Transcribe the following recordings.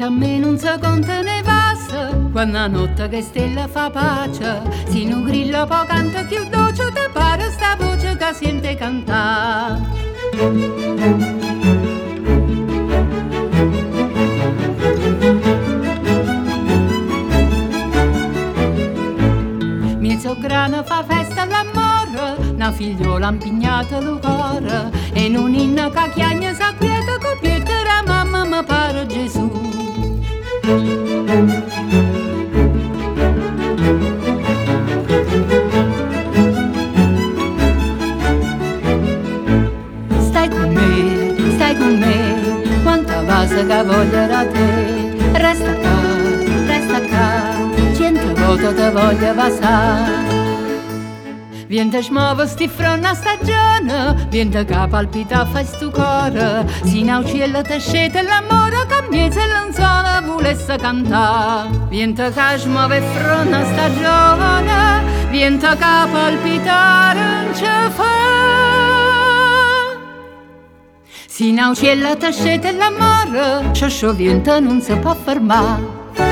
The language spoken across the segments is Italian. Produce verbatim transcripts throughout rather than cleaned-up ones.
a me non si conta ne passa, quando la notte che stella fa pace, si non grillo poi canta più dolce, te pare sta voce che sente cantare. Mio sograno fa festa all'amore, una figliola impignata lo cuore, e non inna che chiagna s'acquieta, copietta la mamma mi pare Gesù. Stai con me, stai con me, quanta vasa che voglio da te. Resta qua, resta qua, cento volte te voglio passare. Viente smuove sti fronna stagione, viente che palpita fa stu cuore, sino al cielo te scete l'amore che miezza e l'anzona volesse cantare. Viente che smuove fronna stagione, viente che palpita non ce fa, sino al cielo te scete l'amore, c'è scio viente non si può fermare.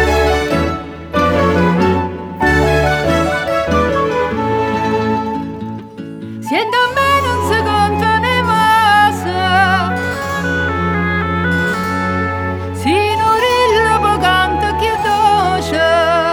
Siendo a me non si conta ne passa, si non rillo poi canta che dolce.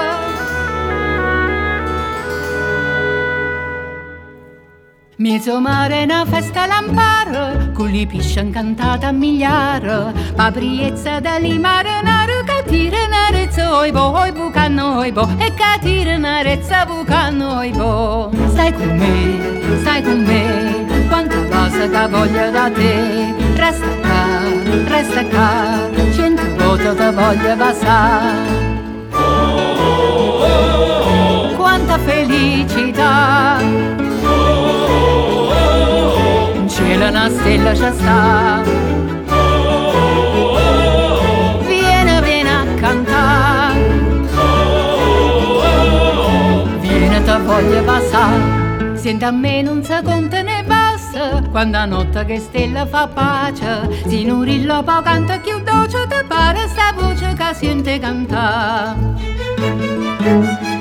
Mezzo mare è una festa lampare, con li pisci incantata a migliare, papriezza da li marinare, che tira narezza oi bo, oi bucano oi bo, e che tira narezza bucano oi bo. Stai con me, stai con me, quanta cosa che voglio da te. Resta qua, resta qua, cento volte te voglio passare. Quanta felicità, in cielo una stella c'è sta. Vieni, vieni a cantare, vieni te voglio passare. Senta a me non si conta ne passa, quando a notte che stella fa pace, si non rillo poi canta più dolce, te pare sta voce che sente cantare.